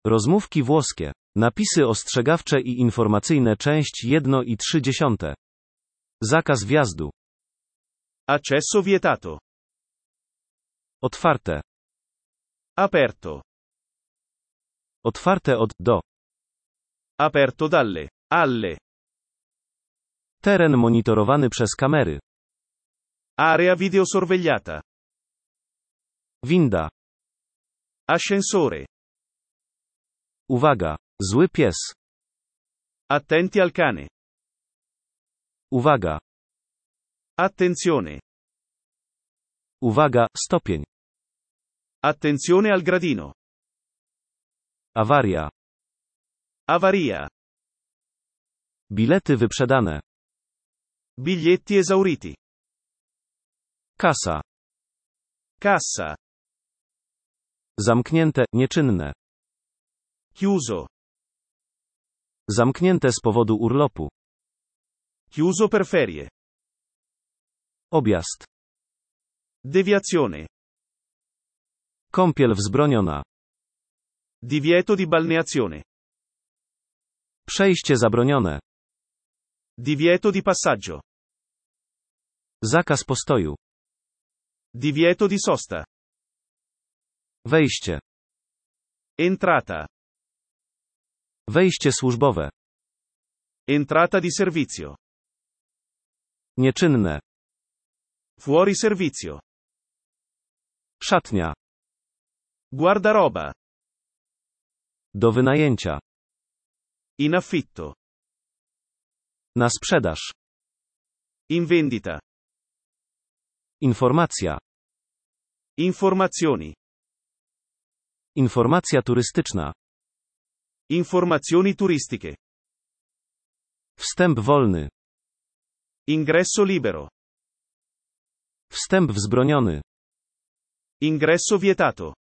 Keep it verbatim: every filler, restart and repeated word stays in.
Rozmówki włoskie. Napisy ostrzegawcze i informacyjne część jeden i trzy dziesiąte. Zakaz wjazdu. Accesso vietato. Otwarte. Aperto. Otwarte od, do. Aperto dalle, alle. Teren monitorowany przez kamery. Area videosorvegliata. Winda. Ascensore. Uwaga. Zły pies. Attenti al cane. Uwaga. Attenzione. Uwaga. Stopień. Attenzione al gradino. Awaria. Avaria. Bilety wyprzedane. Biglietti esauriti. Kasa. Cassa. Zamknięte, nieczynne. Chiuso. Zamknięte z powodu urlopu. Chiuso per ferie. Objazd. Deviazione. Kąpiel wzbroniona. Divieto di balneazione. Przejście zabronione. Divieto di passaggio. Zakaz postoju. Divieto di sosta. Wejście. Entrata. Wejście służbowe. Entrata di servizio. Nieczynne. Fuori servizio. Szatnia. Guardaroba. Do wynajęcia. In affitto. Na sprzedaż. In vendita. Informacja. Informazioni. Informacja turystyczna. Informazioni turistiche. Wstęp wolny. Ingresso libero. Wstęp wzbroniony. Ingresso vietato.